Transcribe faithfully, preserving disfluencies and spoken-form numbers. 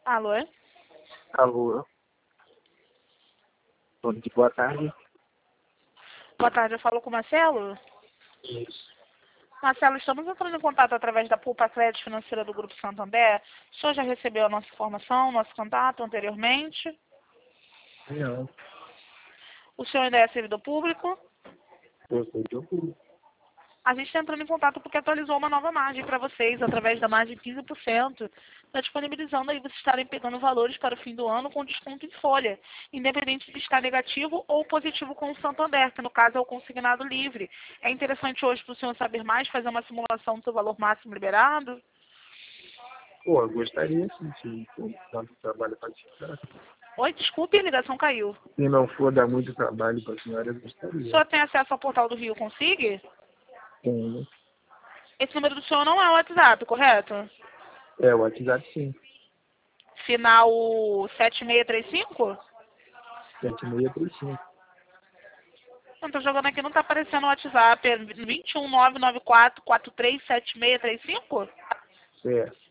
Alô? Alô? Muito boa tarde. Boa tarde, eu falo com o Marcelo. Isso. Marcelo, estamos entrando em contato através da Poupa Crédito Financeira do Grupo Santander. O senhor já recebeu a nossa informação, nosso contato anteriormente? Não. O senhor ainda é servidor público? Eu sou de ouvido. A gente está entrando em contato porque atualizou uma nova margem para vocês, através da margem quinze por cento. Está disponibilizando aí vocês estarem pegando valores para o fim do ano com desconto em folha, independente de estar negativo ou positivo com o Santander, que no caso é o consignado livre. É interessante hoje para o senhor saber mais, fazer uma simulação do seu valor máximo liberado? Pô, eu gostaria sim, se for tanto trabalho para tirar. Oi, desculpe, a ligação caiu. Se não for dar muito trabalho para a senhora, eu O gostaria. senhor tem acesso ao portal do Rio Consigue? Tenho. Esse número do senhor não é o WhatsApp, correto? É, o WhatsApp sim. Final sete seis três cinco? sete seis três cinco. Eu tô jogando aqui, não tá aparecendo o WhatsApp. É vinte e um nove nove quatro quatro três sete seis três cinco? É.